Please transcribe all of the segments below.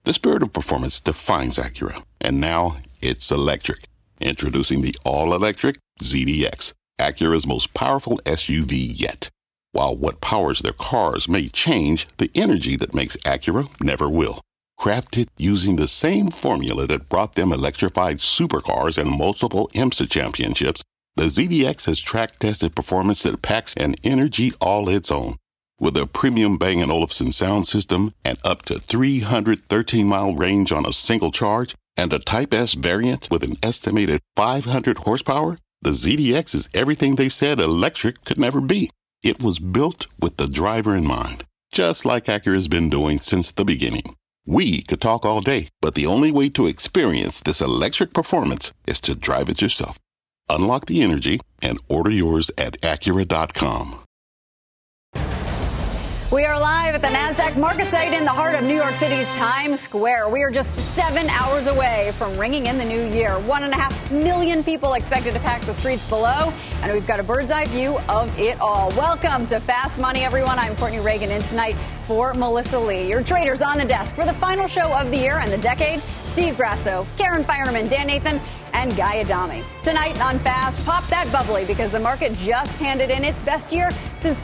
The spirit of performance defines Acura, and now it's electric. Introducing the all-electric ZDX, Acura's most powerful SUV yet. While what powers their cars may change, the energy that makes Acura never will. Crafted using the same formula that brought them electrified supercars and multiple IMSA championships, the ZDX has track-tested performance that packs an energy all its own. With a premium Bang & Olufsen sound system and up to 313-mile range on a single charge, and a Type S variant with an estimated 500 horsepower, the ZDX is everything they said electric could never be. It was built with the driver in mind, just like Acura's been doing since the beginning. We could talk all day, but the only way to experience this electric performance is to drive it yourself. Unlock the energy and order yours at Acura.com. We are live at the NASDAQ market site in the heart of New York City's Times Square. We are just 7 hours away from ringing in the new year. 1.5 million people expected to pack the streets below, and we've got a bird's eye view of it all. Welcome to Fast Money, everyone. I'm Courtney Reagan, in tonight for Melissa Lee. Your traders on the desk for the final show of the year and the decade: Steve Grasso, Karen Finerman, Dan Nathan, and Guy Adami. Tonight on Fast, pop that bubbly because the market just handed in its best year since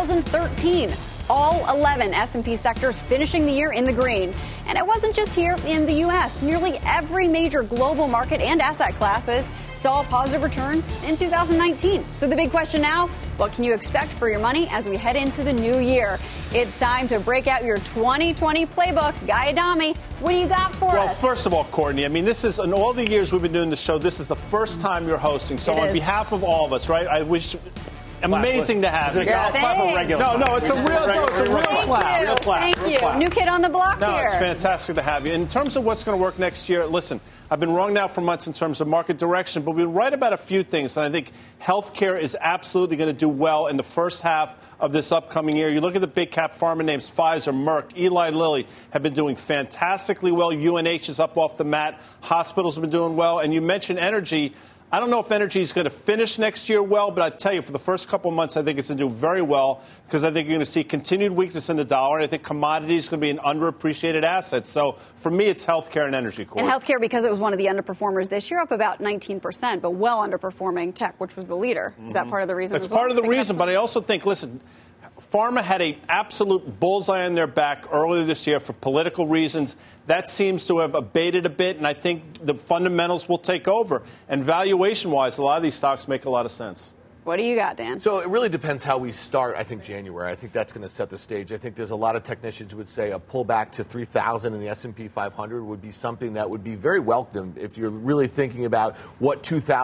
2013. All 11 S&P sectors finishing the year in the green. And it wasn't just here in the U.S. Nearly every major global market and asset classes saw positive returns in 2019. So the big question now, what can you expect for your money as we head into the new year? It's time to break out your 2020 playbook. Guy Adami, what do you got for us? Well, first of all, Courtney, I mean, this is, in all the years we've been doing the show, this is the first time you're hosting. So on behalf of all of us, right, I wish... Amazing to have you. No, it's a real clap. Thank you. New kid on the block here. No, it's fantastic to have you. In terms of what's going to work next year, listen, I've been wrong now for months in terms of market direction, but we've been right about a few things. And I think healthcare is absolutely going to do well in the first half of this upcoming year. You look at the big cap pharma names: Pfizer, Merck, Eli Lilly have been doing fantastically well. UNH is up off the mat. Hospitals have been doing well. And you mentioned energy. I don't know if energy is going to finish next year well, but I tell you, for the first couple of months, I think it's going to do very well because I think you're going to see continued weakness in the dollar. And I think commodities are going to be an underappreciated asset. So for me, it's healthcare and energy. And healthcare, because it was one of the underperformers this year, up about 19%, but well underperforming tech, which was the leader. Is that part of the reason? That's part of the reason. But I also think, listen, pharma had an absolute bullseye on their back earlier this year for political reasons. That seems to have abated a bit, and I think the fundamentals will take over. And valuation-wise, a lot of these stocks make a lot of sense. What do you got, Dan? So it really depends how we start, I think, January. I think that's going to set the stage. I think there's a lot of technicians who would say a pullback to 3,000 in the S&P 500 would be something that would be very welcome if you're really thinking about what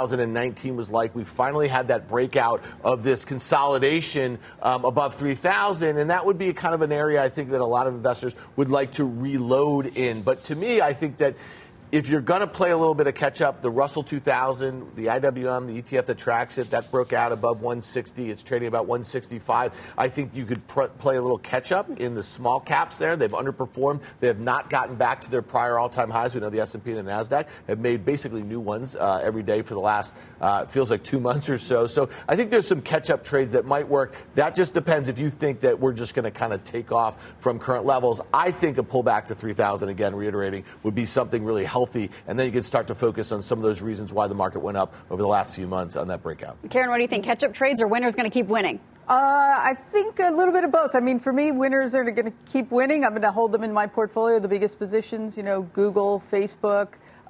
2019 was like. We finally had that breakout of this consolidation above 3,000, and that would be kind of an area I think that a lot of investors would like to reload in. But to me, I think that if you're going to play a little bit of catch-up, the Russell 2000, the IWM, the ETF that tracks it, that broke out above 160. It's trading about 165. I think you could play a little catch-up in the small caps there. They've underperformed. They have not gotten back to their prior all-time highs. We know the S&P and the NASDAQ have made basically new ones every day for the last, feels like 2 months or so. So I think there's some catch-up trades that might work. That just depends if you think that we're just going to kind of take off from current levels. I think a pullback to 3,000, again, reiterating, would be something really healthy. And then you can start to focus on some of those reasons why the market went up over the last few months on that breakout. Karen, what do you think? Catch-up trades or winners going to keep winning? I think a little bit of both. I mean, for me, winners are going to keep winning. I'm going to hold them in my portfolio, the biggest positions, Google, Facebook.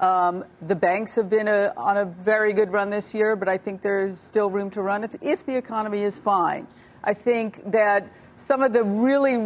The banks have been on a very good run this year, but I think there's still room to run if the economy is fine. I think that some of the really,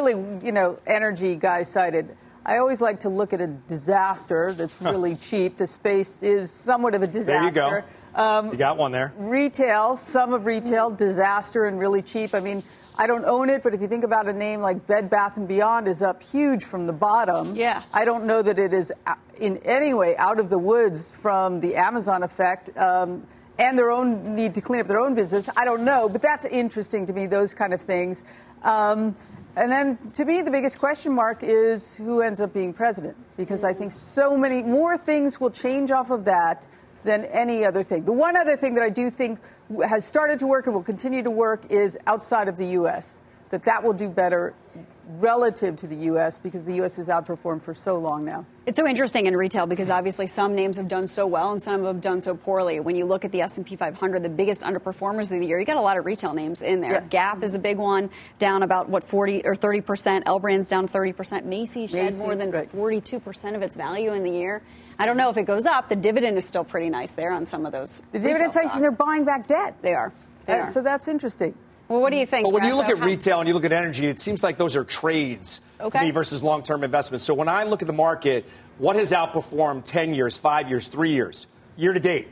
energy guys cited. I always like to look at a disaster that's really cheap. The space is somewhat of a disaster. There you go. You got one there. Retail, some of retail, disaster and really cheap. I mean, I don't own it, but if you think about a name like Bed Bath & Beyond is up huge from the bottom. Yeah. I don't know that it is in any way out of the woods from the Amazon effect and their own need to clean up their own business. I don't know, but that's interesting to me, those kind of things. And then, to me, the biggest question mark is who ends up being president, because I think so many more things will change off of that than any other thing. The one other thing that I do think has started to work and will continue to work is outside of the U.S., that will do better relative to the U.S. because the U.S. has outperformed for so long now. It's so interesting in retail because obviously some names have done so well and some have done so poorly. When you look at the S&P 500, the biggest underperformers of the year, you got a lot of retail names in there. Yeah. Gap is a big one, down about 40 or 30%. L Brand's down 30%. Macy's shed more than 42% of its value in the year. I don't know if it goes up. The dividend is still pretty nice there on some of those. The dividend takes, and they're buying back debt. They are. So that's interesting. Well, what do you think? But when you look at retail and you look at energy, it seems like those are trades to me versus long-term investments. So when I look at the market, what has outperformed 10 years, 5 years, 3 years, year to date?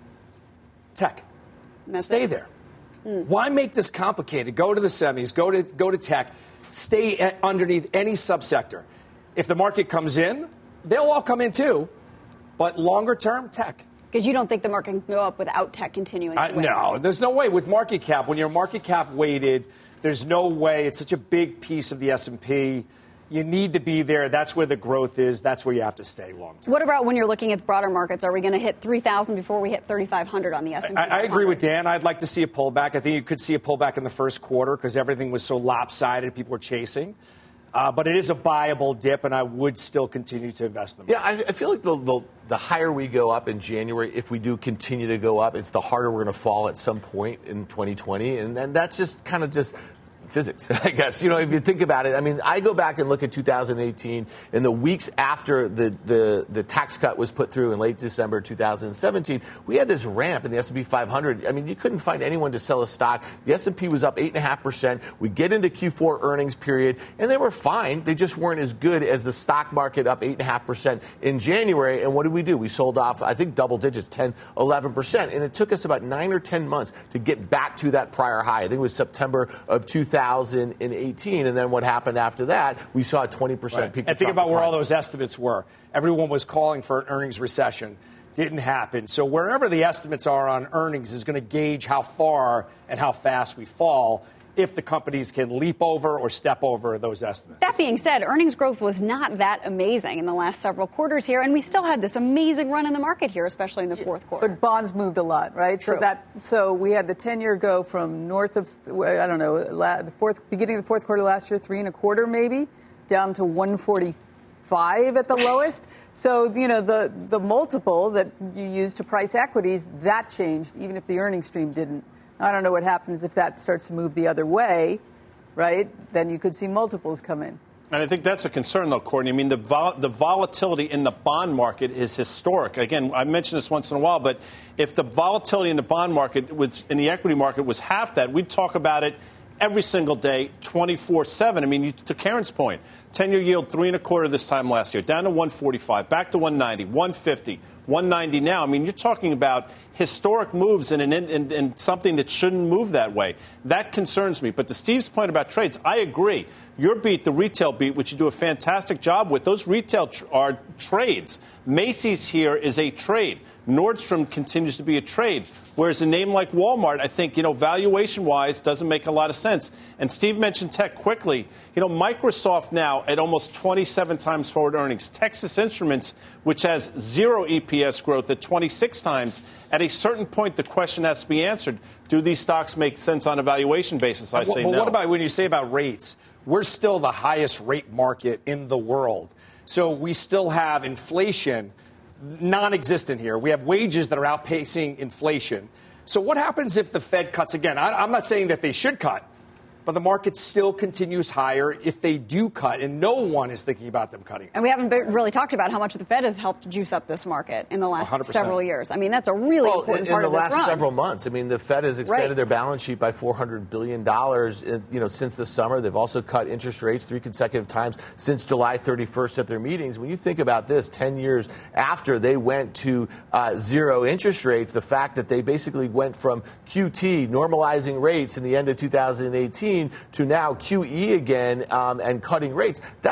Tech. Stay there. Why make this complicated? Go to the semis, go to tech, stay underneath any subsector. If the market comes in, they'll all come in too. But longer term, tech. Because you don't think the market can go up without tech continuing to win? No, there's no way. With market cap, when you're market cap weighted, there's no way. It's such a big piece of the S&P. You need to be there. That's where the growth is. That's where you have to stay long term. What about when you're looking at broader markets? Are we going to hit 3,000 before we hit 3,500 on the S&P? I agree with Dan. I'd like to see a pullback. I think you could see a pullback in the first quarter because everything was so lopsided. People were chasing. But it is a buyable dip, and I would still continue to invest in them. Yeah, I feel like the higher we go up in January, if we do continue to go up, it's the harder we're going to fall at some point in 2020. And then that's just kind of just physics, I guess. You know, if you think about it, I mean, I go back and look at 2018 and the weeks after the tax cut was put through in late December 2017, we had this ramp in the S&P 500. I mean, you couldn't find anyone to sell a stock. The S&P was up 8.5%. We get into Q4 earnings period, and they were fine. They just weren't as good as the stock market up 8.5% in January. And what did we do? We sold off, I think, double digits, 10, 11%. And it took us about 9 or 10 months to get back to that prior high. I think it was September of 2018. And then what happened after that, we saw a 20% peak. And think about where all those estimates were. Everyone was calling for an earnings recession. Didn't happen. So wherever the estimates are on earnings is going to gauge how far and how fast we fall if the companies can leap over or step over those estimates. That being said, earnings growth was not that amazing in the last several quarters here, and we still had this amazing run in the market here, especially in the fourth quarter. But bonds moved a lot, right? True. So we had the 10-year go from north of, I don't know, beginning of the fourth quarter last year, 3.25 maybe, down to 145 at the lowest. So, you know, the multiple that you use to price equities, that changed, even if the earnings stream didn't. I don't know what happens if that starts to move the other way, right? Then you could see multiples come in. And I think that's a concern, though, Courtney. I mean, the volatility in the bond market is historic. Again, I mention this once in a while, but if the volatility in the bond market, in the equity market, was half that, we'd talk about it every single day, 24/7. I mean, to Karen's point, 10-year yield 3.25 this time last year, down to 145, back to 190, 150, 190 now. I mean, you're talking about historic moves in something that shouldn't move that way. That concerns me. But to Steve's point about trades, I agree. Your beat, the retail beat, which you do a fantastic job with, those retail are trades. Macy's here is a trade. Nordstrom continues to be a trade. Whereas a name like Walmart, I think, valuation-wise, doesn't make a lot of sense. And Steve mentioned tech quickly. Microsoft now at almost 27 times forward earnings. Texas Instruments, which has 0 EPS growth at 26 times. At a certain point, the question has to be answered. Do these stocks make sense on a valuation basis? I say no. But what about when you say about rates? We're still the highest rate market in the world. So we still have inflation non-existent here. We have wages that are outpacing inflation. So what happens if the Fed cuts again? I'm not saying that they should cut, but the market still continues higher if they do cut, and no one is thinking about them cutting. And we haven't really talked about how much the Fed has helped juice up this market in the last 100%. Several years. I mean, that's a really important part of this run. In the last several months, I mean, the Fed has expanded their balance sheet by $400 billion, since the summer. They've also cut interest rates 3 consecutive times since July 31st at their meetings. When you think about this, 10 years after they went to 0 interest rates, the fact that they basically went from QT, normalizing rates in the end of 2018, to now QE again and cutting rates. That's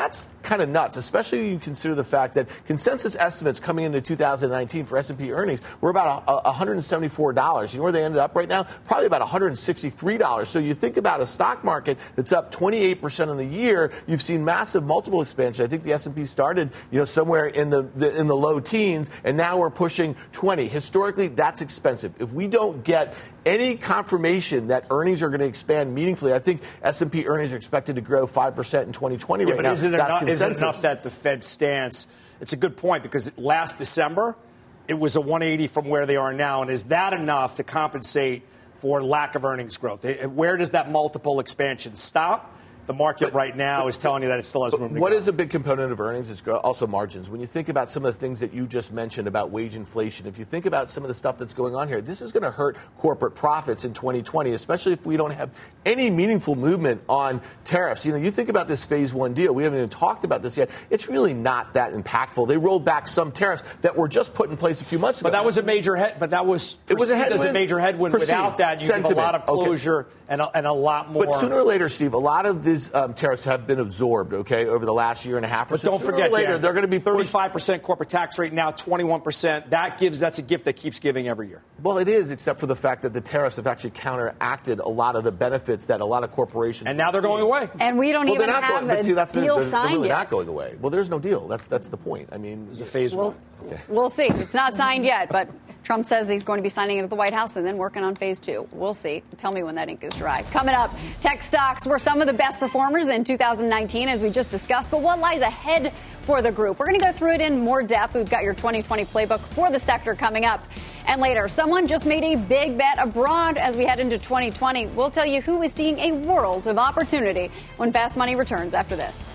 kind of nuts, especially when you consider the fact that consensus estimates coming into 2019 for S&P earnings were about $174. You know where they ended up right now? Probably about $163. So you think about a stock market that's up 28% in the year. You've seen massive multiple expansion. I think the S&P started, somewhere in the low teens, and now we're pushing 20. Historically, that's expensive. If we don't get any confirmation that earnings are going to expand meaningfully, I think S&P earnings are expected to grow 5% in 2020 right now. Is it enough that the Fed stance? It's a good point, because last December, it was a 180 from where they are now. And is that enough to compensate for lack of earnings growth? Where does that multiple expansion stop? The market right now is telling you that it still has room to go. What is a big component of earnings? It's also margins. When you think about some of the things that you just mentioned about wage inflation, if you think about some of the stuff that's going on here, this is going to hurt corporate profits in 2020, especially if we don't have any meaningful movement on tariffs. You think about this phase one deal. We haven't even talked about this yet. It's really not that impactful. They rolled back some tariffs that were just put in place a few months ago. But that was a major as a major headwind. Without that, you have a lot of closure and a lot more. But sooner or later, Steve, a lot of these tariffs have been absorbed, over the last year and a half or so. But don't forget, later, they're going to be 35% corporate tax rate now, 21%. That's a gift that keeps giving every year. Well, it is, except for the fact that the tariffs have actually counteracted a lot of the benefits that a lot of corporations. And now they're going away. And we don't even have a deal signed really yet. Not going away. Well, there's no deal. That's the point. I mean, it's a phase one. Okay. We'll see. It's not signed yet, but Trump says he's going to be signing it at the White House and then working on phase two. We'll see. Tell me when that ink is dry. Coming up, tech stocks were some of the best performers in 2019, as we just discussed. But what lies ahead for the group? We're going to go through it in more depth. We've got your 2020 playbook for the sector coming up. And later, someone just made a big bet abroad as we head into 2020. We'll tell you who is seeing a world of opportunity when Fast Money returns after this.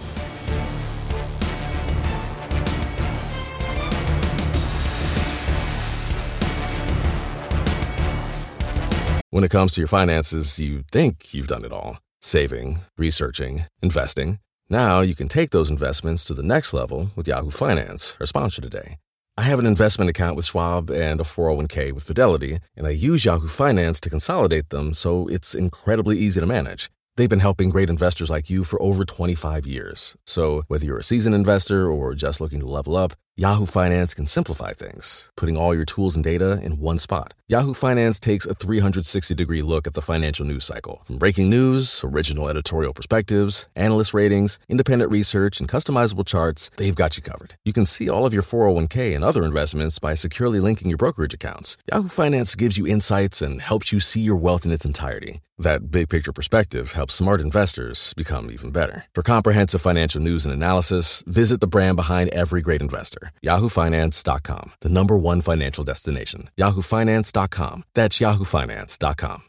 When it comes to your finances, you think you've done it all. Saving, researching, investing. Now you can take those investments to the next level with Yahoo Finance, our sponsor today. I have an investment account with Schwab and a 401k with Fidelity, and I use Yahoo Finance to consolidate them so it's incredibly easy to manage. They've been helping great investors like you for over 25 years. So whether you're a seasoned investor or just looking to level up, Yahoo Finance can simplify things, putting all your tools and data in one spot. Yahoo Finance takes a 360-degree look at the financial news cycle. From breaking news, original editorial perspectives, analyst ratings, independent research, and customizable charts, they've got you covered. You can see all of your 401k and other investments by securely linking your brokerage accounts. Yahoo Finance gives you insights and helps you see your wealth in its entirety. That big-picture perspective helps smart investors become even better. For comprehensive financial news and analysis, visit the brand behind every great investor. YahooFinance.com, the #1 financial destination. YahooFinance.com. That's YahooFinance.com.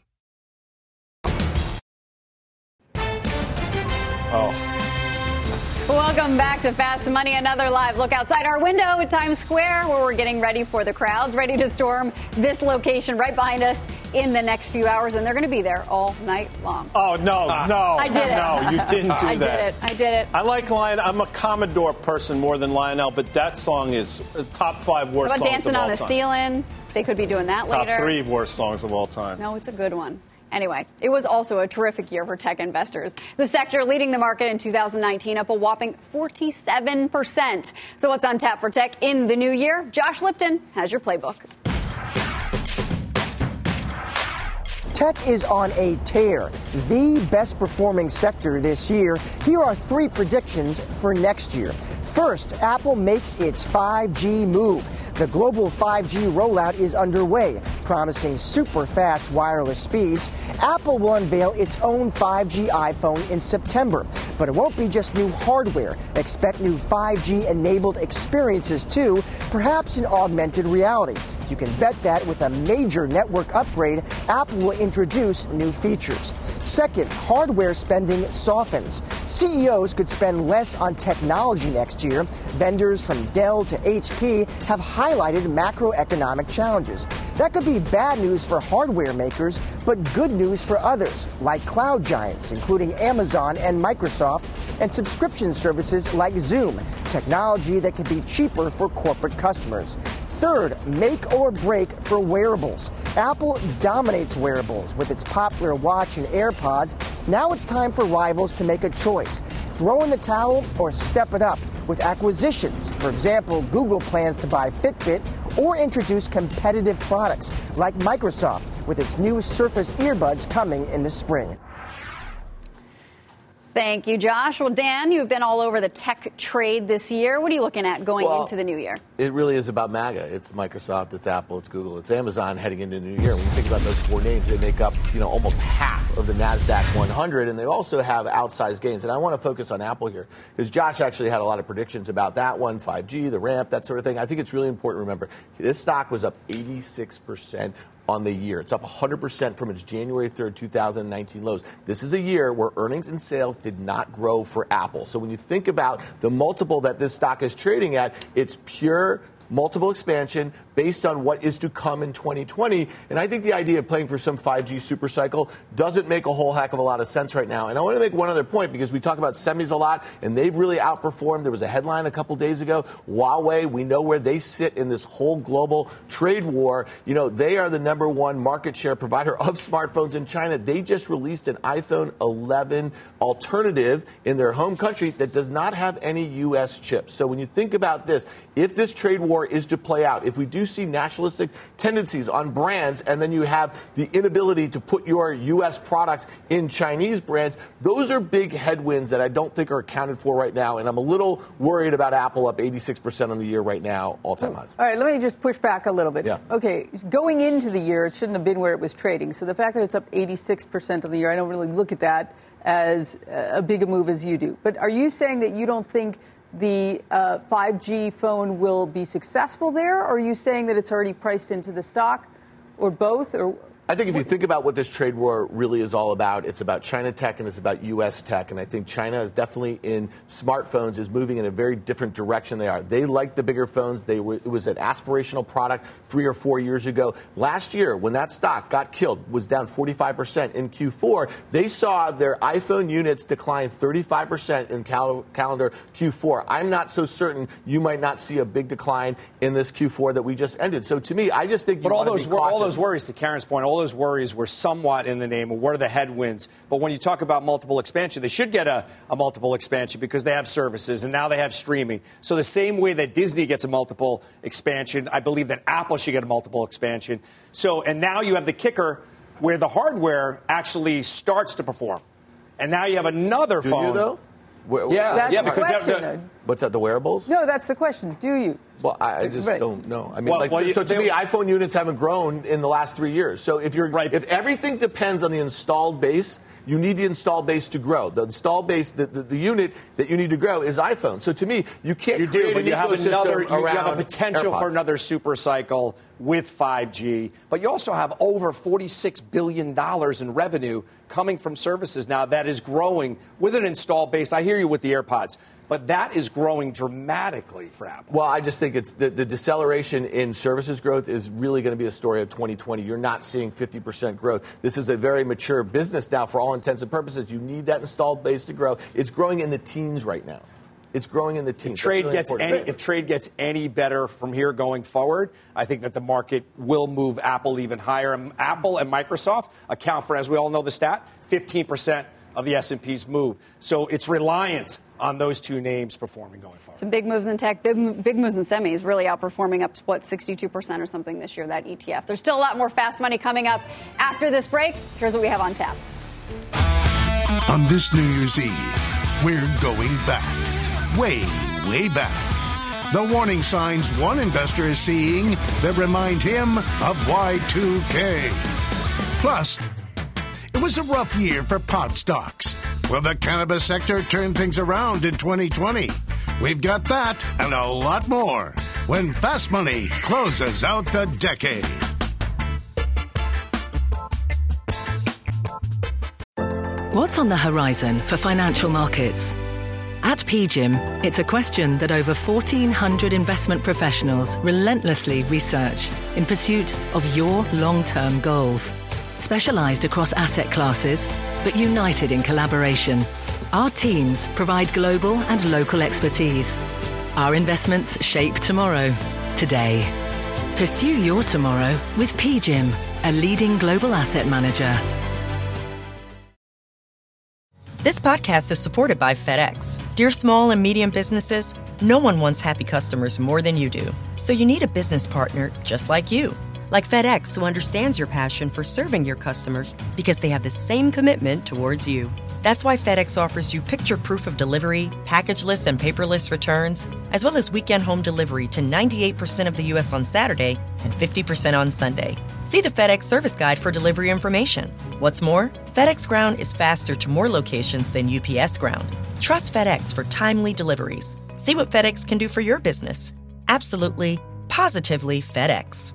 Welcome back to Fast Money, another live look outside our window at Times Square, where we're getting ready for the crowds, ready to storm this location right behind us in the next few hours, and they're going to be there all night long. Oh, no. I did it. No, you didn't do that. I did it. I like Lionel. I'm a Commodore person more than Lionel, but that song is top 5 worst songs of all time. How about Dancing on a Ceiling? They could be doing that later. Top 3 worst songs of all time. No, it's a good one. Anyway, it was also a terrific year for tech investors. The sector leading the market in 2019, up a whopping 47%. So what's on tap for tech in the new year? Josh Lipton has your playbook. Tech is on a tear, the best performing sector this year. Here are 3 predictions for next year. First, Apple makes its 5G move. The global 5G rollout is underway, promising super fast wireless speeds. Apple will unveil its own 5G iPhone in September, but it won't be just new hardware. Expect new 5G-enabled experiences too, perhaps in augmented reality. You can bet that with a major network upgrade, Apple will introduce new features. Second, hardware spending softens. CEOs could spend less on technology next year. Vendors from Dell to HP have highlighted macroeconomic challenges. That could be bad news for hardware makers, but good news for others, like cloud giants, including Amazon and Microsoft, and subscription services like Zoom, technology that could be cheaper for corporate customers. Third, make or break for wearables. Apple dominates wearables with its popular watch and AirPods. Now it's time for rivals to make a choice. Throw in the towel or step it up with acquisitions. For example, Google plans to buy Fitbit or introduce competitive products like Microsoft with its new Surface earbuds coming in the spring. Thank you, Josh. Well, Dan, you've been all over the tech trade this year. What are you looking at going into the new year? It really is about MAGA. It's Microsoft, it's Apple, it's Google, it's Amazon heading into the new year. When you think about those four names, they make up, almost half of the NASDAQ 100, and they also have outsized gains. And I want to focus on Apple here because Josh actually had a lot of predictions about that one, 5G, the ramp, that sort of thing. I think it's really important to remember this stock was up 86% on the year. It's up 100% from its January 3rd, 2019 lows. This is a year where earnings and sales did not grow for Apple. So when you think about the multiple that this stock is trading at, it's pure multiple expansion based on what is to come in 2020. And I think the idea of playing for some 5G supercycle doesn't make a whole heck of a lot of sense right now. And I want to make one other point because we talk about semis a lot, and they've really outperformed. There was a headline a couple days ago. Huawei, we know where they sit in this whole global trade war. They are the number one market share provider of smartphones in China. They just released an iPhone 11 alternative in their home country that does not have any U.S. chips. So when you think about this, if this trade war is to play out, if we do see nationalistic tendencies on brands, and then you have the inability to put your U.S. products in Chinese brands, those are big headwinds that I don't think are accounted for right now. And I'm a little worried about Apple up 86% on the year right now, all-time highs. All right, let me just push back a little bit. Yeah. Okay, going into the year, it shouldn't have been where it was trading. So the fact that it's up 86% on the year, I don't really look at that as a big a move as you do. But are you saying that you don't think the 5G phone will be successful there, or are you saying that it's already priced into the stock, or both? Or I think if you think about what this trade war really is all about, it's about China tech and it's about U.S. tech. And I think China is definitely in smartphones is moving in a very different direction they are. They like the bigger phones. It was an aspirational product 3 or 4 years ago. Last year, when that stock got killed, was down 45% in Q4. They saw their iPhone units decline 35% in calendar Q4. I'm not so certain you might not see a big decline in this Q4 that we just ended. So to me, I just think all those worries, to Karen's point, all those worries were somewhat in the name of what are the headwinds. But when you talk about multiple expansion, they should get a multiple expansion because they have services and now they have streaming. So the same way that Disney gets a multiple expansion, I believe that Apple should get a multiple expansion. So, and now you have the kicker where the hardware actually starts to perform. And now you have another phone. Do you, though? That's because the question. What's that, the wearables? No, that's the question. Do you? Well, I just don't know. I mean, to me, iPhone units haven't grown in the last 3 years. So if everything depends on the installed base, you need the installed base to grow. The installed base, the unit that you need to grow is iPhone. So to me, you can't create an ecosystem around you have a potential AirPods. for another super cycle with 5G, but you also have over $46 billion in revenue coming from services now that is growing with an installed base. I hear you with the AirPods. But that is growing dramatically for Apple. Well, I just think it's the deceleration in services growth is really going to be a story of 2020. You're not seeing 50% growth. This is a very mature business now for all intents and purposes. You need that installed base to grow. It's growing in the teens right now. It's growing in the teens. If trade gets any better from here going forward, I think that the market will move Apple even higher. Apple and Microsoft account for, as we all know the stat, 15% of the S&P's move. So it's reliant on those two names performing going forward. Some big moves in tech, big moves in semis, really outperforming up to, 62% or something this year, that ETF. There's still a lot more fast money coming up after this break. Here's what we have on tap. On this New Year's Eve, we're going back, way, way back. The warning signs one investor is seeing that remind him of Y2K. Plus, it was a rough year for pot stocks. Will the cannabis sector turn things around in 2020? We've got that and a lot more when Fast Money closes out the decade. What's on the horizon for financial markets? At PGIM, it's a question that over 1,400 investment professionals relentlessly research in pursuit of your long-term goals. Specialized across asset classes, but united in collaboration, our teams provide global and local expertise. Our investments shape tomorrow, today. Pursue your tomorrow with PGIM, a leading global asset manager. This podcast is supported by FedEx. Dear small and medium businesses, no one wants happy customers more than you do. So you need a business partner just like you. Like FedEx, who understands your passion for serving your customers because they have the same commitment towards you. That's why FedEx offers you picture proof of delivery, packageless and paperless returns, as well as weekend home delivery to 98% of the U.S. on Saturday and 50% on Sunday. See the FedEx service guide for delivery information. What's more, FedEx Ground is faster to more locations than UPS Ground. Trust FedEx for timely deliveries. See what FedEx can do for your business. Absolutely, positively FedEx.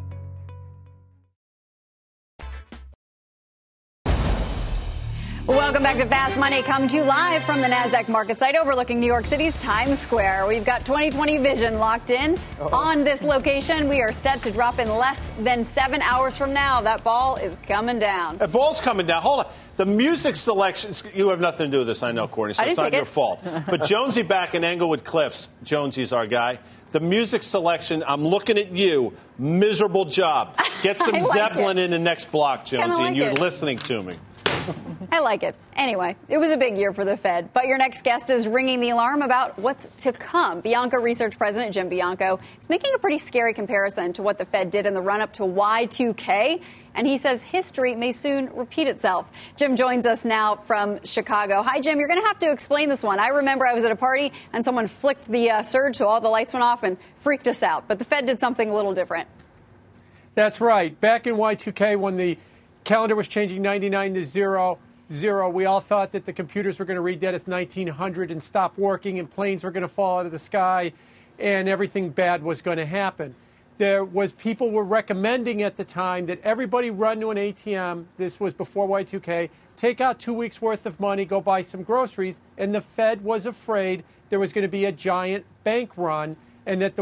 Welcome back to Fast Money, coming to you live from the NASDAQ market site overlooking New York City's Times Square. We've got 2020 vision locked in on this location. We are set to drop in less than 7 hours from now. That ball is coming down. The ball's coming down. Hold on. The music selections, you have nothing to do with this, I know, Courtney, so it's not your fault. But Jonesy back in Englewood Cliffs. Jonesy's our guy. The music selection, I'm looking at you. Miserable job. Get some Zeppelin in the next block, Jonesy, and you're listening to me. I like it. Anyway, it was a big year for the Fed, but your next guest is ringing the alarm about what's to come. Bianco Research President Jim Bianco is making a pretty scary comparison to what the Fed did in the run-up to Y2K, and he says history may soon repeat itself. Jim joins us now from Chicago. Hi, Jim. You're going to have to explain this one. I remember I was at a party, and someone flicked the surge, so all the lights went off and freaked us out. But the Fed did something a little different. That's right. Back in Y2K, when the calendar was changing 99 to 0, we all thought that the computers were going to read that as 1900 and stop working, and planes were going to fall out of the sky, and everything bad was going to happen. People were recommending at the time that everybody run to an ATM. This was before Y2K. Take out 2 weeks worth of money, go buy some groceries. And the Fed was afraid there was going to be a giant bank run and that the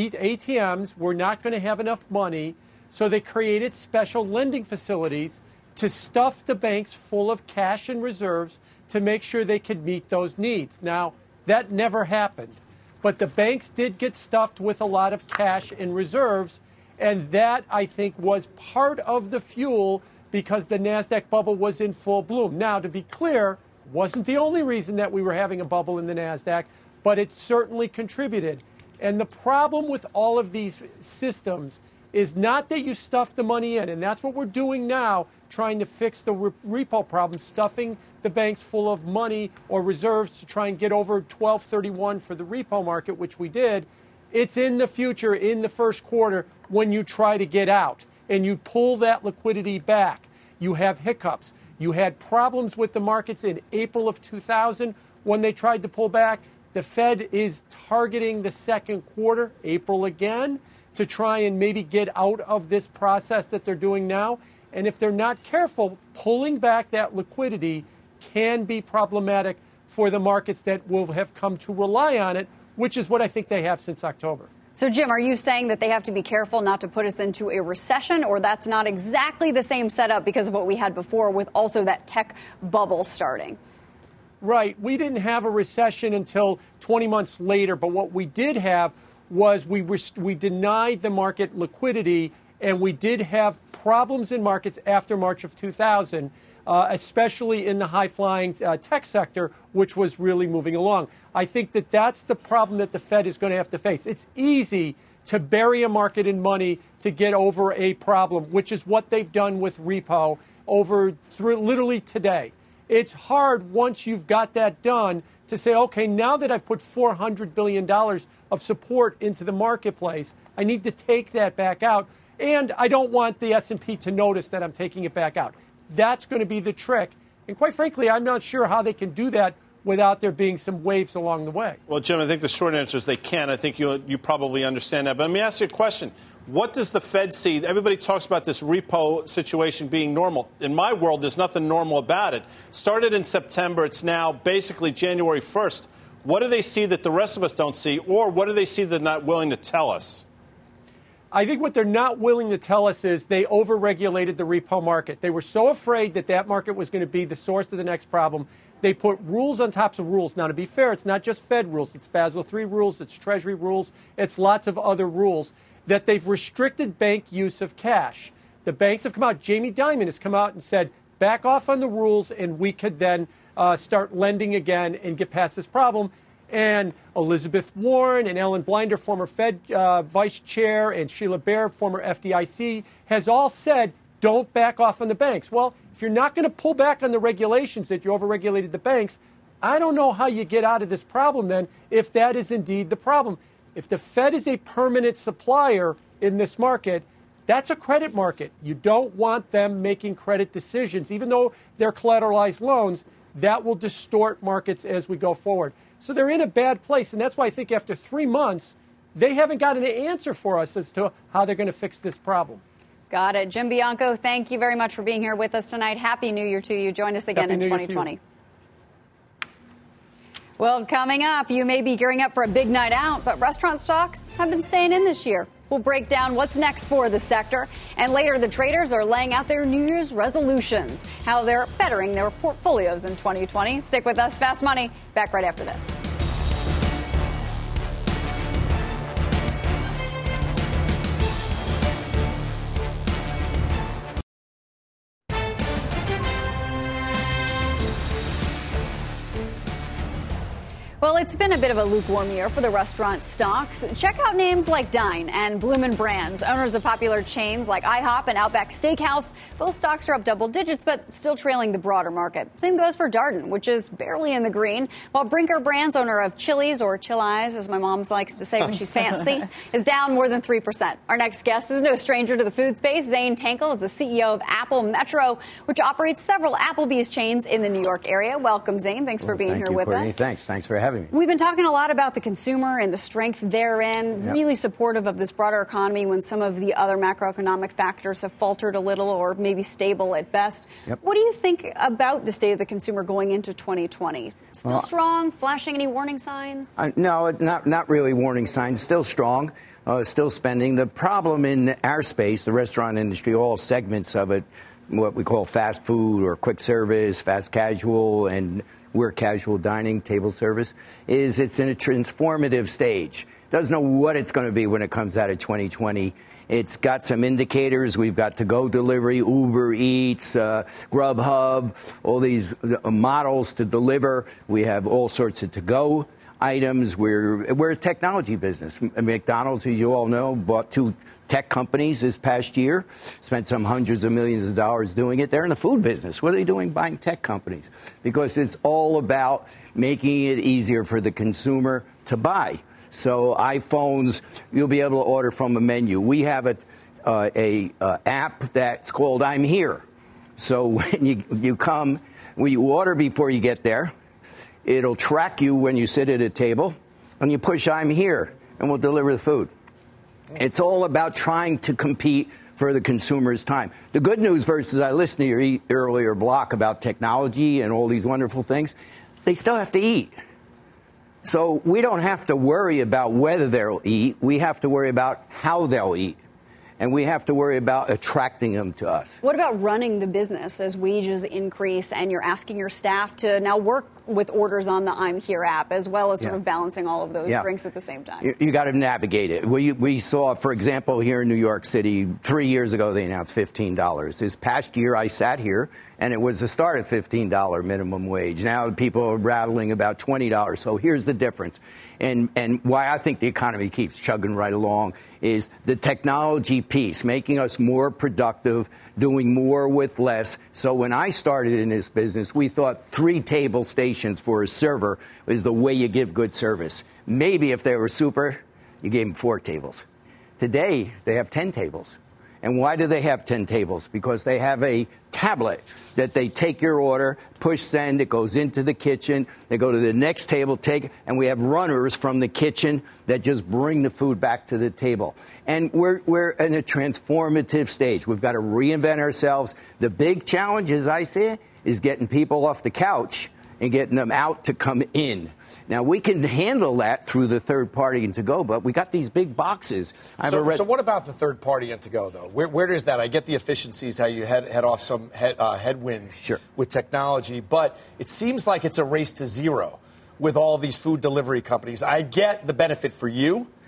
ATMs were not going to have enough money. So they created special lending facilities to stuff the banks full of cash and reserves to make sure they could meet those needs. Now, that never happened. But the banks did get stuffed with a lot of cash and reserves, and that, I think, was part of the fuel because the NASDAQ bubble was in full bloom. Now, to be clear, wasn't the only reason that we were having a bubble in the NASDAQ, but it certainly contributed. And the problem with all of these systems is not that you stuff the money in, and that's what we're doing now, trying to fix the repo problem, stuffing the banks full of money or reserves to try and get over 1231 for the repo market, which we did. It's in the future, in the first quarter, when you try to get out and you pull that liquidity back. You have hiccups. You had problems with the markets in April of 2000 when they tried to pull back. The Fed is targeting the second quarter, April again, to try and maybe get out of this process that they're doing now. And if they're not careful, pulling back that liquidity can be problematic for the markets that will have come to rely on it, which is what I think they have since October. So, Jim, are you saying that they have to be careful not to put us into a recession, or that's not exactly the same setup because of what we had before with also that tech bubble starting? Right. We didn't have a recession until 20 months later, but what we did have was we denied the market liquidity, and we did have problems in markets after March of 2000, especially in the high-flying tech sector, which was really moving along. I think that that's the problem that the Fed is going to have to face. It's easy to bury a market in money to get over a problem, which is what they've done with repo through literally today. It's hard once you've got that done to say, okay, now that I've put $400 billion of support into the marketplace, I need to take that back out. And I don't want the S&P to notice that I'm taking it back out. That's going to be the trick. And quite frankly, I'm not sure how they can do that without there being some waves along the way. Well, Jim, I think the short answer is they can. I think you probably understand that. But let me ask you a question. What does the Fed see? Everybody talks about this repo situation being normal. In my world, there's nothing normal about it. Started in September. It's now basically January 1st. What do they see that the rest of us don't see? Or what do they see they're not willing to tell us? I think what they're not willing to tell us is they overregulated the repo market. They were so afraid that that market was going to be the source of the next problem. They put rules on top of rules. Now, to be fair, it's not just Fed rules. It's Basel III rules. It's Treasury rules. It's lots of other rules. that they've restricted bank use of cash. The banks have come out. Jamie Dimon has come out and said, back off on the rules, and we could then start lending again and get past this problem. And Elizabeth Warren and Ellen Blinder, former Fed vice chair, and Sheila Bair, former FDIC, has all said, don't back off on the banks. Well, if you're not going to pull back on the regulations that you overregulated the banks, I don't know how you get out of this problem then, if that is indeed the problem. If the Fed is a permanent supplier in this market, that's a credit market. You don't want them making credit decisions, even though they're collateralized loans. That will distort markets as we go forward. So they're in a bad place, and that's why I think after 3 months, they haven't got an answer for us as to how they're going to fix this problem. Got it. Jim Bianco, thank you very much for being here with us tonight. Happy New Year to you. Join us again in 2020. Well, coming up, you may be gearing up for a big night out, but restaurant stocks have been staying in this year. We'll break down what's next for the sector. And later, the traders are laying out their New Year's resolutions, how they're bettering their portfolios in 2020. Stick with us. Fast Money, back right after this. Well, it's been a bit of a lukewarm year for the restaurant stocks. Check out names like Dine and Bloomin' Brands, owners of popular chains like IHOP and Outback Steakhouse. Both stocks are up double digits, but still trailing the broader market. Same goes for Darden, which is barely in the green, while Brinker Brands, owner of Chili's, or Chili's, as my mom likes to say when she's fancy, is down more than 3%. Our next guest is no stranger to the food space. Zane Tankel is the CEO of Apple Metro, which operates several Applebee's chains in the New York area. Welcome, Zane. Thanks for being here with us. Thanks for having me. We've been talking a lot about the consumer and the strength therein, really supportive of this broader economy when some of the other macroeconomic factors have faltered a little or maybe stable at best. What do you think about the state of the consumer going into 2020? Still strong? Flashing any warning signs? No, not really warning signs. Still strong. Still spending. The problem in our space, the restaurant industry, all segments of it, what we call fast food or quick service, fast casual, and we're casual dining, table service, is it's in a transformative stage. Doesn't know what it's going to be when it comes out of 2020. It's got some indicators. We've got to-go delivery, Uber Eats, Grubhub, all these models to deliver. We have all sorts of to-go items. We're a technology business. McDonald's, as you all know, bought 2 tech companies this past year, spent some hundreds of millions of dollars doing it. They're in the food business. What are they doing buying tech companies? Because it's all about making it easier for the consumer to buy. So iPhones, you'll be able to order from a menu. We have a app that's called I'm Here. So when you come, when you order before you get there, it'll track you when you sit at a table, and you push I'm Here, and we'll deliver the food. It's all about trying to compete for the consumer's time. The good news versus I listened to your earlier block about technology and all these wonderful things, they still have to eat. So we don't have to worry about whether they'll eat. We have to worry about how they'll eat. And we have to worry about attracting them to us. What about running the business as wages increase and you're asking your staff to now work with orders on the I'm Here app, as well as sort of balancing all of those drinks at the same time? You got to navigate it. We saw, for example, here in New York City, 3 years ago, they announced $15. This past year, I sat here, and it was the start of $15 minimum wage. Now people are rattling about $20. So here's the difference. And why I think the economy keeps chugging right along is the technology piece, making us more productive, doing more with less. So when I started in this business, we thought 3 table stations for a server is the way you give good service. Maybe if they were super, you gave them 4 tables. Today, they have 10 tables. And why do they have 10 tables? Because they have a tablet that they take your order, push send, it goes into the kitchen, they go to the next table, and we have runners from the kitchen that just bring the food back to the table. And we're in a transformative stage. We've got to reinvent ourselves. The big challenge, as I see it, is getting people off the couch and getting them out to come in. Now, we can handle that through the third party and to-go, but we got these big boxes. So what about the third party and to-go, though? Where does that? I get the efficiencies, how you head off some headwinds with technology, but it seems like it's a race to zero with all these food delivery companies. I get the benefit for you,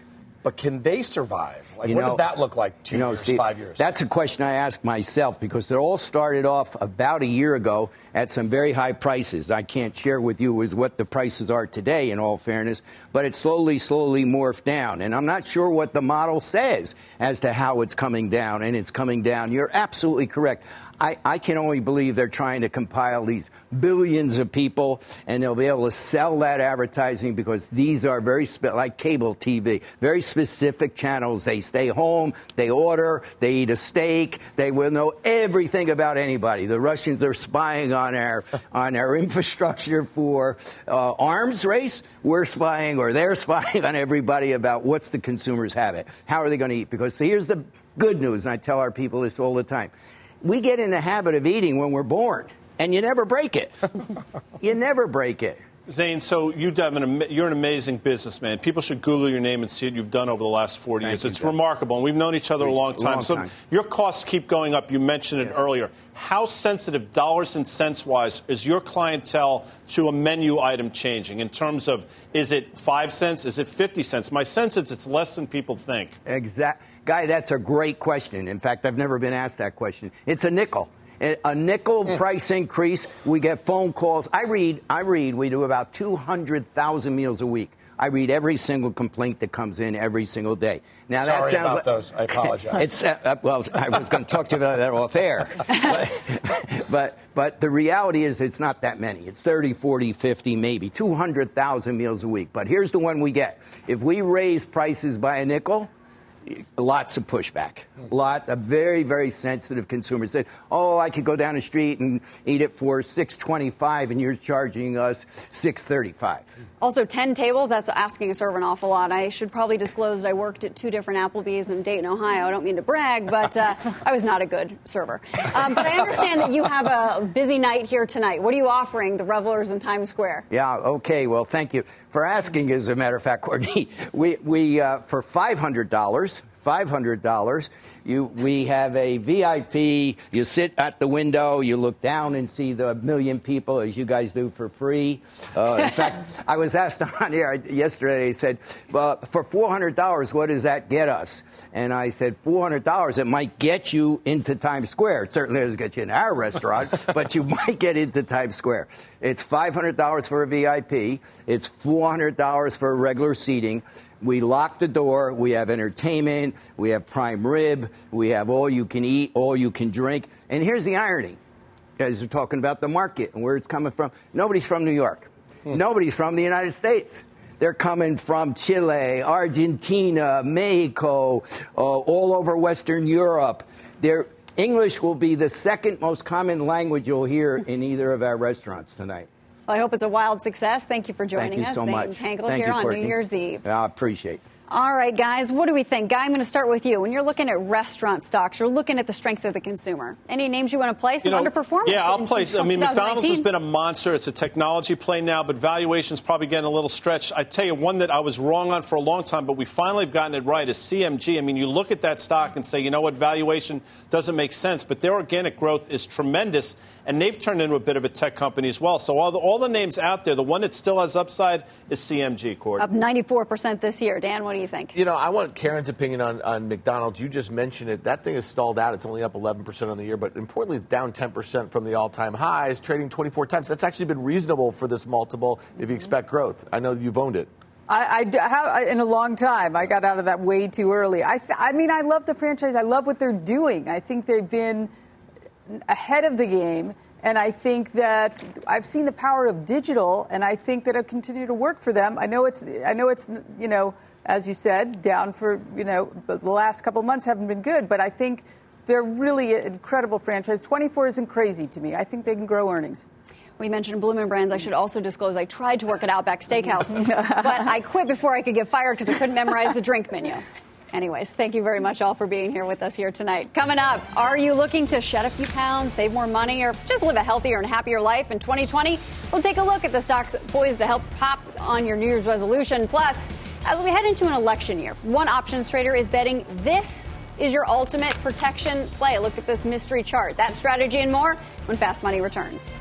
but can they survive? Like, what does that look like 2 years, Steve, 5 years? That's a question I ask myself because it all started off about a year ago at some very high prices. I can't share with you what the prices are today, in all fairness, but it slowly morphed down. And I'm not sure what the model says as to how it's coming down, and it's coming down. You're absolutely correct. I can only believe they're trying to compile these billions of people, and they'll be able to sell that advertising because these are very, like cable TV, very specific channels. They stay home, they order, they eat a steak, they will know everything about anybody. The Russians are spying on our infrastructure for arms race. We're spying, or they're spying on everybody about what's the consumer's habit. How are they going to eat? Because here's the good news, and I tell our people this all the time. We get in the habit of eating when we're born, and you never break it. You never break it. Zane, so you're an amazing businessman. People should Google your name and see what you've done over the last 40 years. It's remarkable, and we've known each other a long time. So your costs keep going up. You mentioned it earlier. How sensitive, dollars and cents-wise, is your clientele to a menu item changing in terms of, is it 5 cents, is it 50 cents? My sense is it's less than people think. Exactly. Guy, that's a great question. In fact, I've never been asked that question. It's a nickel. A nickel price increase. We get phone calls. I read. We do about 200,000 meals a week. I read every single complaint that comes in every single day. Now, Sorry that sounds about like those. I apologize. It's well, I was going to talk to you about that off air. But the reality is it's not that many. It's 30, 40, 50, maybe 200,000 meals a week. But here's the one we get. If we raise prices by a nickel, lots of pushback. Lots of very, very sensitive consumers said, oh, I could go down the street and eat it for $6.25 and you're charging us $6.35. Also, 10 tables, that's asking a server an awful lot. I should probably disclose I worked at 2 different Applebee's in Dayton, Ohio. I don't mean to brag, but I was not a good server. But I understand that you have a busy night here tonight. What are you offering the revelers in Times Square? Yeah, okay. Well, thank you for asking, as a matter of fact, Courtney. We for $500, we have a VIP. You sit at the window, you look down and see the million people, as you guys do, for free. In fact, I was asked on air yesterday, they said, well, for $400, what does that get us? And I said, $400, it might get you into Times Square. It certainly doesn't get you in our restaurant, but you might get into Times Square. It's $500 for a VIP. It's $400 for regular seating. We lock the door. We have entertainment. We have prime rib. We have all you can eat, all you can drink. And here's the irony. Guys are talking about the market and where it's coming from. Nobody's from New York. Nobody's from the United States. They're coming from Chile, Argentina, Mexico, all over Western Europe. Their English will be the second most common language you'll hear in either of our restaurants tonight. Well, I hope it's a wild success. Thank you for joining us. Thank you so much. Zane Tangle here on New Year's Eve. I appreciate it. All right, guys, what do we think? Guy, I'm going to start with you. When you're looking at restaurant stocks, you're looking at the strength of the consumer. Any names you want to play? Some underperformance? Yeah, I'll play. I mean, McDonald's has been a monster. It's a technology play now, but valuation's probably getting a little stretched. I tell you, one that I was wrong on for a long time, but we finally have gotten it right, is CMG. I mean, you look at that stock and say, you know what, valuation doesn't make sense, but their organic growth is tremendous, and they've turned into a bit of a tech company as well. So all the names out there, the one that still has upside is CMG, Court. Up 94% this year. Dan, what do you think? You know, I want Karen's opinion on McDonald's. You just mentioned it. That thing is stalled out. It's only up 11% on the year, but importantly, it's down 10% from the all-time highs, trading 24 times. That's actually been reasonable for this multiple if you expect growth. I know you've owned it. I have in a long time. I got out of that way too early. I mean, I love the franchise. I love what they're doing. I think they've been ahead of the game. And I think that I've seen the power of digital, and I think that it'll continue to work for them. I know it's you know, as you said, down for, you know, the last couple of months haven't been good, but I think they're really an incredible franchise. 24 isn't crazy to me. I think they can grow earnings. We mentioned Bloomin' Brands. I should also disclose I tried to work at Outback Steakhouse, but I quit before I could get fired because I couldn't memorize the drink menu. Anyways, thank you very much all for being here with us here tonight. Coming up, are you looking to shed a few pounds, save more money, or just live a healthier and happier life in 2020? We'll take a look at the stocks poised to help pop on your New Year's resolution. Plus, as we head into an election year, one options trader is betting this is your ultimate protection play. Look at this mystery chart. That strategy and more when Fast Money returns.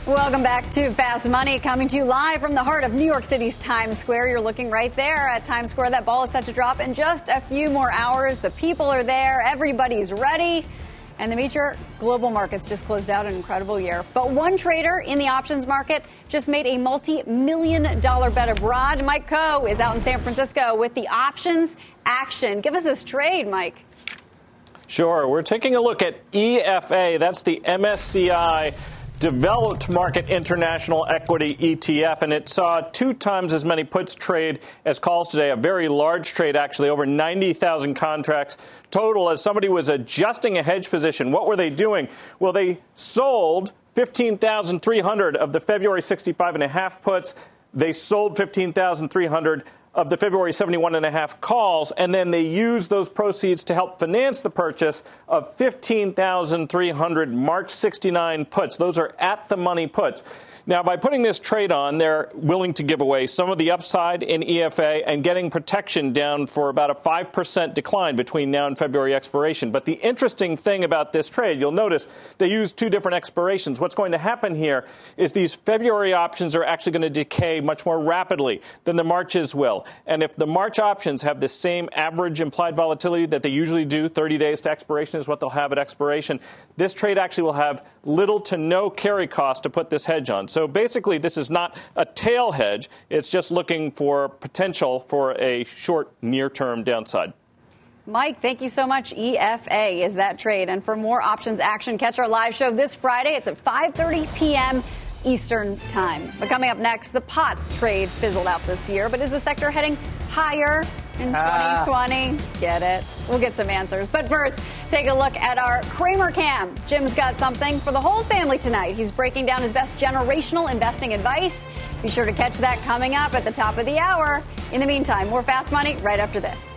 Welcome back to Fast Money, coming to you live from the heart of New York City's Times Square. You're looking right there at Times Square. That ball is set to drop in just a few more hours. The people are there. Everybody's ready. And the major global markets just closed out an incredible year. But one trader in the options market just made a multi-million-dollar bet abroad. Mike Coe is out in San Francisco with the options action. Give us this trade, Mike. Sure. We're taking a look at EFA. That's the MSCI Developed Market International Equity ETF, and it saw 2 times as many puts trade as calls today. A very large trade, actually, over 90,000 contracts total. As somebody was adjusting a hedge position, what were they doing? Well, they sold 15,300 of the February 65.5 puts. They sold 15,300 of the February 71.5 calls, and then they used those proceeds to help finance the purchase of 15,300 March 69 puts. Those are at-the-money puts. Now, by putting this trade on, they're willing to give away some of the upside in EFA and getting protection down for about a 5% decline between now and February expiration. But the interesting thing about this trade, you'll notice they use 2 different expirations. What's going to happen here is these February options are actually going to decay much more rapidly than the Marches will. And if the March options have the same average implied volatility that they usually do, 30 days to expiration is what they'll have at expiration, this trade actually will have little to no carry cost to put this hedge on. So basically, this is not a tail hedge. It's just looking for potential for a short, near-term downside. Mike, thank you so much. EFA is that trade. And for more options action, catch our live show this Friday. It's at 5:30 p.m. Eastern Time. But coming up next, the pot trade fizzled out this year. But is the sector heading higher in 2020? Get it? We'll get some answers. But first, take a look at our Cramer Cam. Jim's got something for the whole family tonight. He's breaking down his best generational investing advice. Be sure to catch that coming up at the top of the hour. In the meantime, more Fast Money right after this.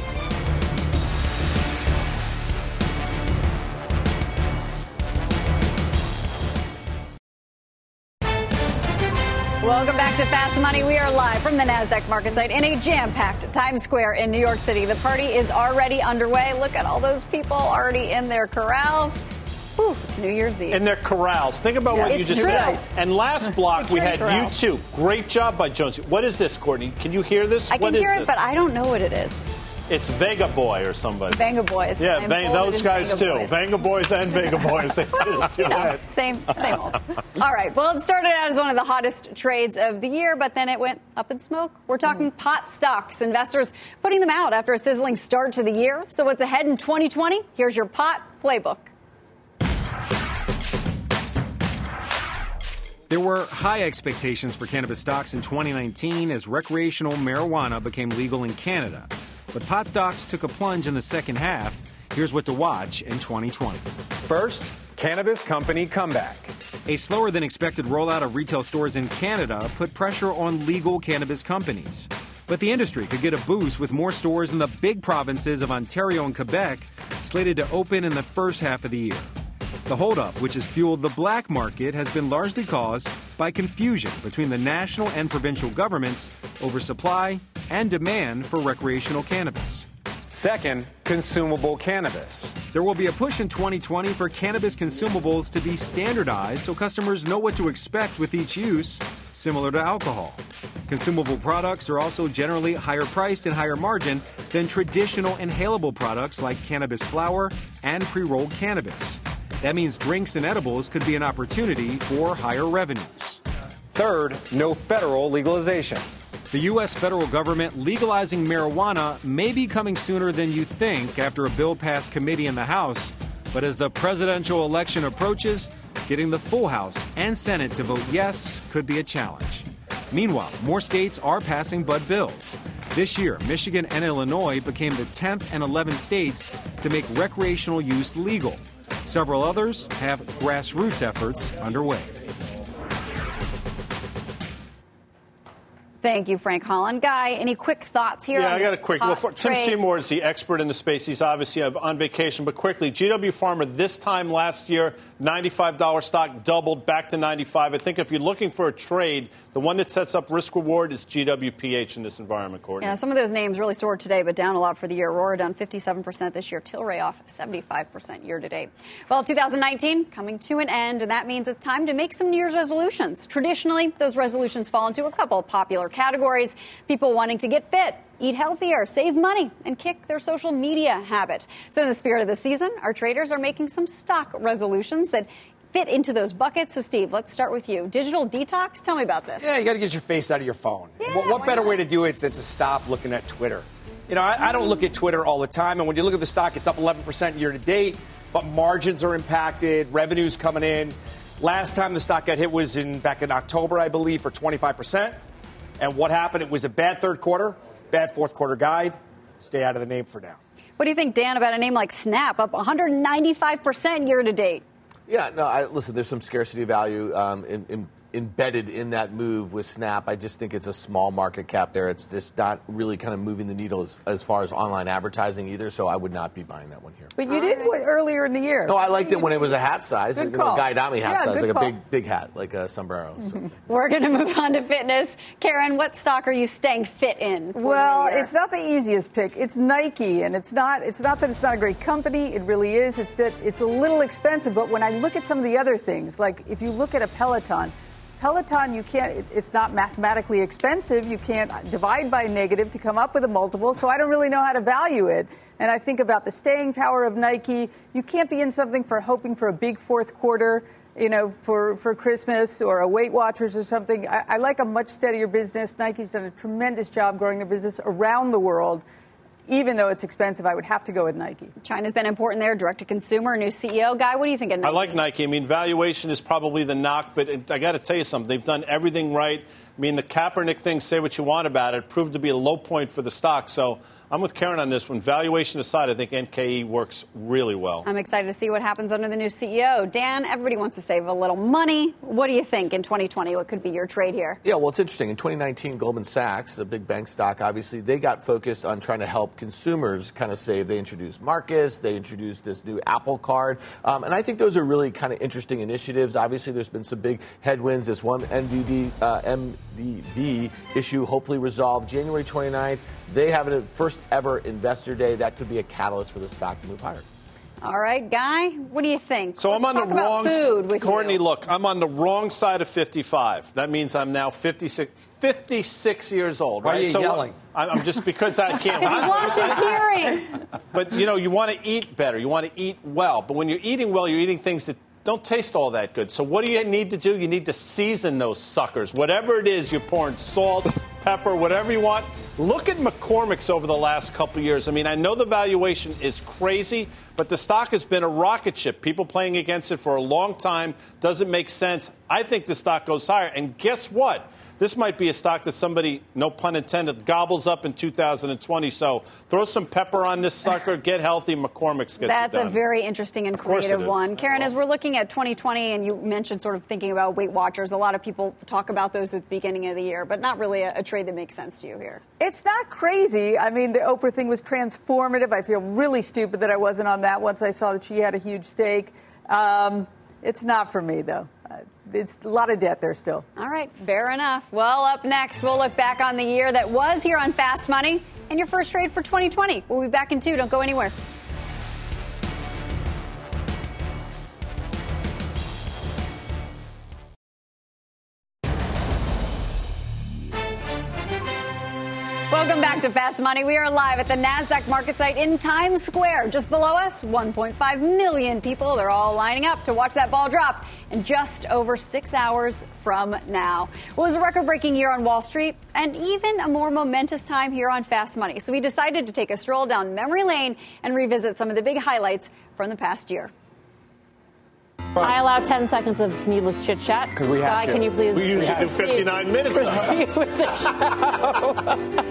Welcome back to Fast Money. We are live from the NASDAQ market site in a jam-packed Times Square in New York City. The party is already underway. Look at all those people already in their corrals. Whew, it's New Year's Eve. In their corrals. Think about what you just said. And last block, we had U2. Great job by Jones. What is this, Courtney? Can you hear this? I can hear it, but I don't know what it is. It's Vega Boy or somebody. Vega Boys. Yeah, those guys too. Boys. Vega Boys and Vega Boys. They same old. All right. Well, it started out as one of the hottest trades of the year, but then it went up in smoke. We're talking pot stocks. Investors putting them out after a sizzling start to the year. So what's ahead in 2020? Here's your pot playbook. There were high expectations for cannabis stocks in 2019 as recreational marijuana became legal in Canada. But pot stocks took a plunge in the second half. Here's what to watch in 2020. First, cannabis company comeback. A slower than expected rollout of retail stores in Canada put pressure on legal cannabis companies. But the industry could get a boost with more stores in the big provinces of Ontario and Quebec slated to open in the first half of the year. The holdup, which has fueled the black market, has been largely caused by confusion between the national and provincial governments over supply and demand for recreational cannabis. Second, consumable cannabis. There will be a push in 2020 for cannabis consumables to be standardized so customers know what to expect with each use, similar to alcohol. Consumable products are also generally higher priced and higher margin than traditional inhalable products like cannabis flower and pre-rolled cannabis. That means drinks and edibles could be an opportunity for higher revenues. Third, no federal legalization. The U.S. federal government legalizing marijuana may be coming sooner than you think after a bill passed committee in the House. But as the presidential election approaches, getting the full House and Senate to vote yes could be a challenge. Meanwhile, more states are passing bud bills. This year, Michigan and Illinois became the 10th and 11th states to make recreational use legal. Several others have grassroots efforts underway. Thank you, Frank Holland. Guy, any quick thoughts here? Yeah, I got a quick. Well, Tim Seymour is the expert in the space. He's obviously on vacation. But quickly, GW Pharma this time last year, $95 stock doubled back to 95. I think if you're looking for a trade, the one that sets up risk-reward is GWPH in this environment, Courtney. Yeah, some of those names really soared today, but down a lot for the year. Aurora down 57% this year. Tilray off 75% year-to-date. Well, 2019 coming to an end, and that means it's time to make some New Year's resolutions. Traditionally, those resolutions fall into a couple of popular categories. People wanting to get fit, eat healthier, save money, and kick their social media habit. So in the spirit of the season, our traders are making some stock resolutions that fit into those buckets. So, Steve, let's start with you. Digital detox, tell me about this. Yeah, you got to get your face out of your phone. Yeah, what better way to do it than to stop looking at Twitter? You know, I don't look at Twitter all the time, and when you look at the stock, it's up 11% year-to-date, but margins are impacted, revenue's coming in. Last time the stock got hit was back in October, I believe, for 25%. And what happened? It was a bad third quarter, bad fourth quarter guide. Stay out of the name for now. What do you think, Dan, about a name like Snap, up 195% year-to-date? Yeah, no, listen, there's some scarcity value embedded in that move with Snap. I just think it's a small market cap there. It's just not really kind of moving the needle as far as online advertising either, so I would not be buying that one here. But you did earlier in the year. No, I liked it when it was a hat size, good call. A Guy Adami hat size, like call. a big hat, like a sombrero. So. We're going to move on to fitness. Karen, what stock are you staying fit in? Well, it's not the easiest pick. It's Nike, and it's not that it's not a great company. It really is. It's that it's a little expensive, but when I look at some of the other things, like if you look at a Peloton, you can't, it's not mathematically expensive. You can't divide by negative to come up with a multiple, so I don't really know how to value it. And I think about the staying power of Nike. You can't be in something for hoping for a big fourth quarter, you know, for Christmas or a Weight Watchers or something. I like a much steadier business. Nike's done a tremendous job growing their business around the world. Even though it's expensive, I would have to go with Nike. China's been important there, direct-to-consumer, new CEO. Guy, what do you think of Nike? I like Nike. I mean, valuation is probably the knock, but I got to tell you something. They've done everything right. I mean, the Kaepernick thing, say what you want about it, proved to be a low point for the stock. So I'm with Karen on this one. Valuation aside, I think NKE works really well. I'm excited to see what happens under the new CEO. Dan, everybody wants to save a little money. What do you think in 2020? What could be your trade here? Yeah, well, it's interesting. In 2019, Goldman Sachs, a big bank stock, obviously, they got focused on trying to help consumers kind of save. They introduced Marcus. They introduced this new Apple Card. And I think those are really kind of interesting initiatives. Obviously, there's been some big headwinds. This one MDB issue hopefully resolved January 29th. They have a first ever investor day. That could be a catalyst for the stock to move higher. All right, Guy, what do you think? So I'm on the wrong side. Courtney, look, I'm on the wrong side of 55. That means I'm now 56 years old, right? Why are you yelling? I'm just because I can't. He's lost his hearing. But, you know, you want to eat better. You want to eat well. But when you're eating well, you're eating things that don't taste all that good. So what do you need to do? You need to season those suckers. Whatever it is, you're pouring salt, pepper, whatever you want. Look at McCormick's over the last couple of years. I mean, I know the valuation is crazy, but the stock has been a rocket ship. People playing against it for a long time. Doesn't make sense. I think the stock goes higher. And guess what? This might be a stock that somebody, no pun intended, gobbles up in 2020. So throw some pepper on this sucker, get healthy, McCormick's gets That's it done. a very interesting and creative one. Karen, as we're looking at 2020, and you mentioned sort of thinking about Weight Watchers, a lot of people talk about those at the beginning of the year, but not really a trade that makes sense to you here. It's not crazy. I mean, the Oprah thing was transformative. I feel really stupid that I wasn't on that once I saw that she had a huge stake. It's not for me, though. It's a lot of debt there still. All right, fair enough. Well, up next, we'll look back on the year that was here on Fast Money and your first trade for 2020. We'll be back in 2. Don't go anywhere. Welcome back to Fast Money. We are live at the NASDAQ market site in Times Square. Just below us, 1.5 million people. They're all lining up to watch that ball drop in just over 6 hours from now. It was a record-breaking year on Wall Street and even a more momentous time here on Fast Money. So we decided to take a stroll down memory lane and revisit some of the big highlights from the past year. I allow 10 seconds of needless chit-chat. Because we have to. Can you please... We usually do 59 minutes. With the show.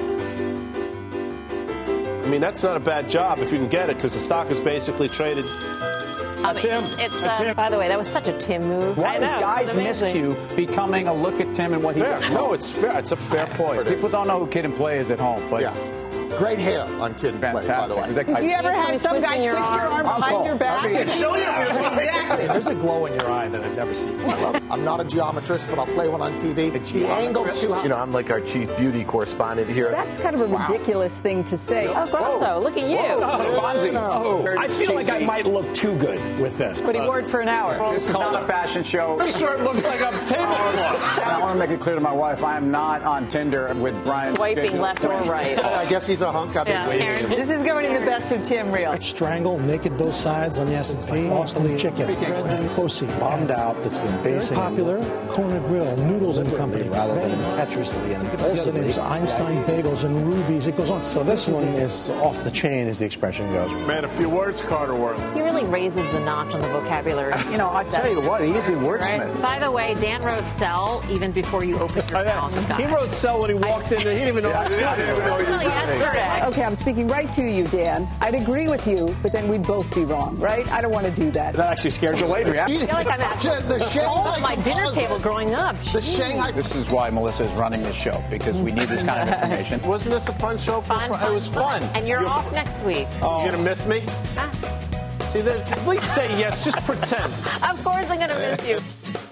I mean, that's not a bad job if you can get it, because the stock is basically traded That's him. That's him. By the way, that was such a Tim move. Why is Guy's miscue becoming a look at Tim and what he does? No, it's fair. It's a fair point. People don't know who Kid and Play is at home, but great hair on Kid and Play, by the way. Have you ever had some guy twist your arm behind your back? I can show you. Exactly. There's a glow in your eye that I've never seen. I'm not a geometrist, but I'll play one on TV. The angle's too high. You know, I'm like our chief beauty correspondent here. That's kind of a ridiculous thing to say. Oh, Grosso, look at you. Fonzie. I feel like I might look too good with this. But he wore it for an hour. This is not a fashion show. This shirt looks like a tablecloth. I want to make it clear to my wife, I am not on Tinder with Brian. Swiping left or right. I guess he's a hunk. I've been waiting. This is going in the best of Tim reel. Strangle, naked both sides on the S&P. Boston chicken. Kosi, bombed out. That's been basically popular. Kona Grill, Noodles and Company, rather than impetuously and impulsively. Einstein Bagels and Rubies. It goes on. So this one is off the chain, as the expression goes. Man, a few words, Carter Worth. He really raises the notch on the vocabulary. You know, I tell you what, he's a wordsmith. Right? By the way, Dan wrote sell even before you opened your mouth. He wrote sell when he walked in. He didn't even know. Yesterday. Okay, I'm speaking right to you, Dan. I'd agree with you, but then we'd both be wrong, right? I don't want to do that. That actually scared you later. I feel like I'm at my dinner table growing up. The Shanghai. This is why Melissa is running this show, because we need this kind of information. Wasn't this a fun show? Fun. It was fun. And you're off next week. Oh. You're going to miss me? See, at least say yes. Just pretend. Of course I'm going to miss you.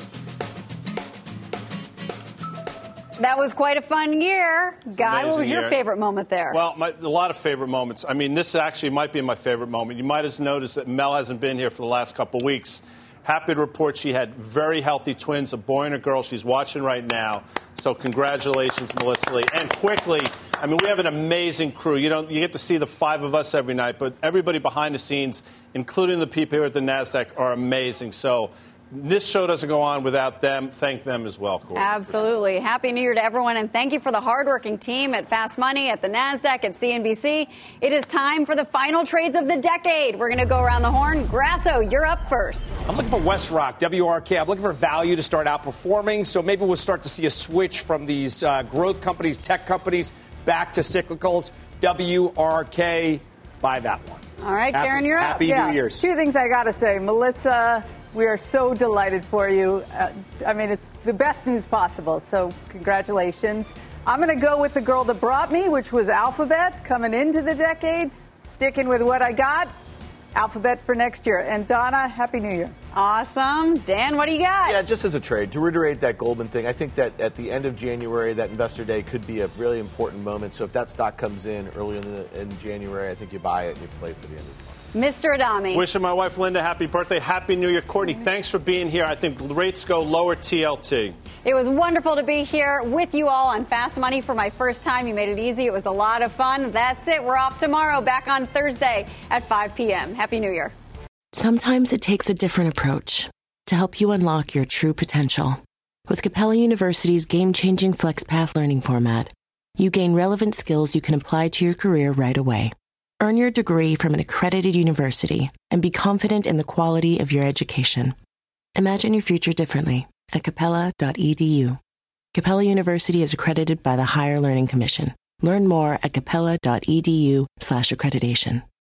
That was quite a fun year. Guy, what was your year. favorite moment there? Well, a lot of favorite moments. I mean, this actually might be my favorite moment. You might have noticed that Mel hasn't been here for the last couple of weeks. Happy to report she had very healthy twins, a boy and a girl. She's watching right now. So congratulations, Melissa Lee. And quickly, I mean, we have an amazing crew. You get to see the five of us every night, but everybody behind the scenes, including the people here at the NASDAQ, are amazing. So this show doesn't go on without them. Thank them as well, Corey. Absolutely. Happy New Year to everyone, and thank you for the hardworking team at Fast Money, at the NASDAQ, at CNBC. It is time for the final trades of the decade. We're going to go around the horn. Grasso, you're up first. I'm looking for WestRock, WRK. I'm looking for value to start outperforming, so maybe we'll start to see a switch from these growth companies, tech companies, back to cyclicals. WRK, buy that one. All right, Karen, you're up. Happy New Year's. Two things I got to say. Melissa, we are so delighted for you. I mean, it's the best news possible, so congratulations. I'm going to go with the girl that brought me, which was Alphabet, coming into the decade, sticking with what I got. Alphabet for next year. And Donna, Happy New Year. Awesome. Dan, what do you got? Yeah, just as a trade, to reiterate that Goldman thing, I think that at the end of January, that Investor Day could be a really important moment. So if that stock comes in early in January, I think you buy it and you play for the end of the month. Mr. Adami. Wishing my wife Linda happy birthday. Happy New Year. Courtney, thanks for being here. I think rates go lower TLT. It was wonderful to be here with you all on Fast Money for my first time. You made it easy. It was a lot of fun. That's it. We're off tomorrow, back on Thursday at 5 p.m. Happy New Year. Sometimes it takes a different approach to help you unlock your true potential. With Capella University's game-changing FlexPath learning format, you gain relevant skills you can apply to your career right away. Earn your degree from an accredited university and be confident in the quality of your education. Imagine your future differently at capella.edu. Capella University is accredited by the Higher Learning Commission. Learn more at capella.edu/accreditation.